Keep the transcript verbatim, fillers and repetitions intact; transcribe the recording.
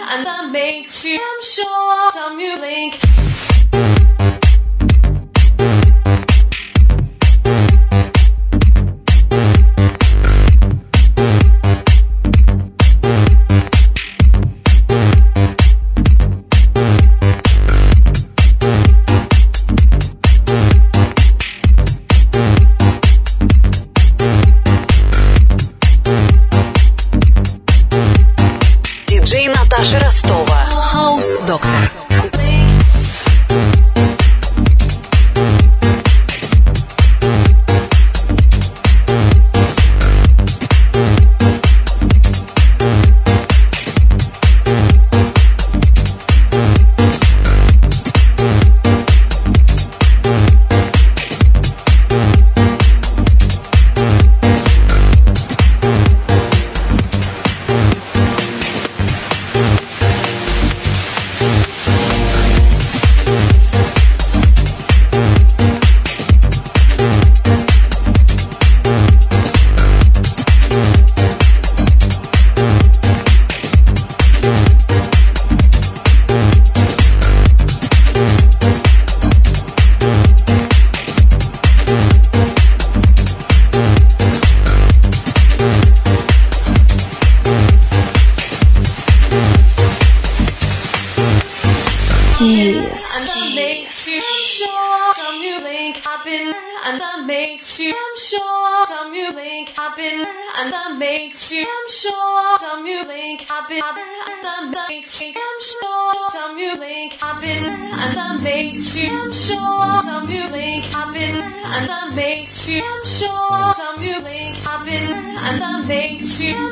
and that makes you, I'm sure, some you link. Диджей Наташа Ростова. Хаус-доктор. And that makes you, I'm sure, some you link. I've been, and that makes you, I'm sure, some you link. I've been, and that makes you, I'm sure, some you link. I've been, and that makes you, I'm sure, some you link. I've been, and that makes you, I'm sure, some you link. I've been, and that makes you, I'm sure, some you link. I've been, and that makes you.